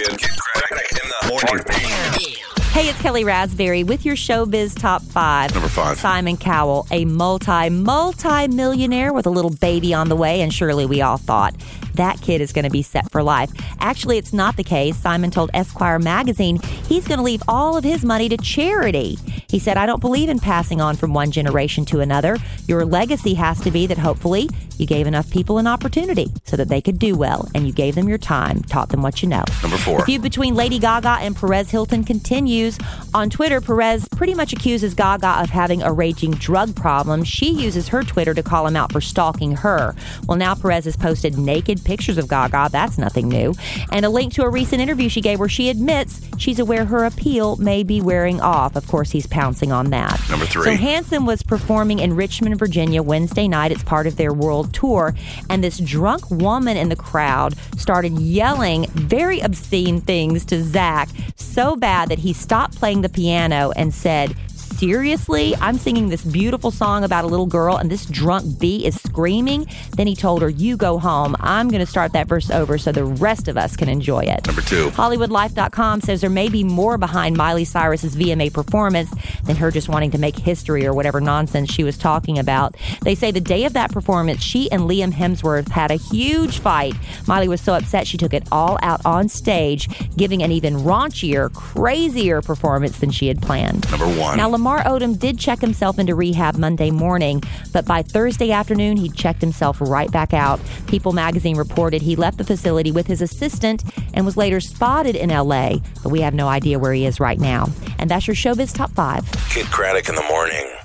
Kid Craddock in the morning. Hey, it's Kelly Raspberry with your Showbiz Top 5. Number 5. Simon Cowell, a multi-millionaire with a little baby on the way, and surely we all thought that kid is going to be set for life. Actually, it's not the case. Simon told Esquire magazine he's going to leave all of his money to charity. He said, I don't believe in passing on from one generation to another. Your legacy has to be that hopefully you gave enough people an opportunity so that they could do well, and you gave them your time, taught them what you know. Number 4. The feud between Lady Gaga and Perez Hilton continues. On Twitter, Perez pretty much accuses Gaga of having a raging drug problem. She uses her Twitter to call him out for stalking her. Well, now Perez has posted naked pictures of Gaga. That's nothing new. And a link to a recent interview she gave where she admits she's aware her appeal may be wearing off. Of course, he's pouncing on that. Number 3. So Hanson was performing in Richmond, Virginia Wednesday night. It's part of their world tour. And this drunk woman in the crowd started yelling very obscene things to Zach so bad that he stopped playing the piano and said, seriously? I'm singing this beautiful song about a little girl and this drunk B is screaming? Then he told her, you go home. I'm going to start that verse over so the rest of us can enjoy it. Number 2. HollywoodLife.com says there may be more behind Miley Cyrus's VMA performance than her just wanting to make history or whatever nonsense she was talking about. They say the day of that performance, she and Liam Hemsworth had a huge fight. Miley was so upset she took it all out on stage, giving an even raunchier, crazier performance than she had planned. Number 1. Now, Lamar Odom did check himself into rehab Monday morning, but by Thursday afternoon, he checked himself right back out. People magazine reported he left the facility with his assistant and was later spotted in L.A., but we have no idea where he is right now. And that's your Showbiz Top 5. Kid Craddock in the morning.